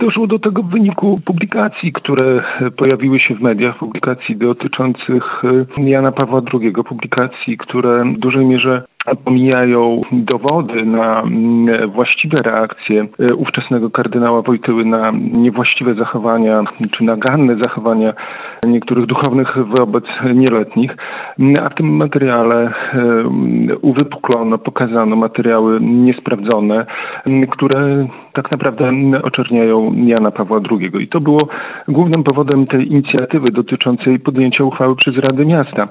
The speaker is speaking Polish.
Doszło do tego w wyniku publikacji, które pojawiły się w mediach, publikacji dotyczących Jana Pawła II, publikacji, które w dużej mierze pomijają dowody na właściwe reakcje ówczesnego kardynała Wojtyły na niewłaściwe zachowania czy naganne zachowania niektórych duchownych wobec nieletnich. A w tym materiale uwypuklono, pokazano materiały niesprawdzone, które tak naprawdę oczerniają Jana Pawła II. I to było głównym powodem tej inicjatywy dotyczącej podjęcia uchwały przez Radę Miasta.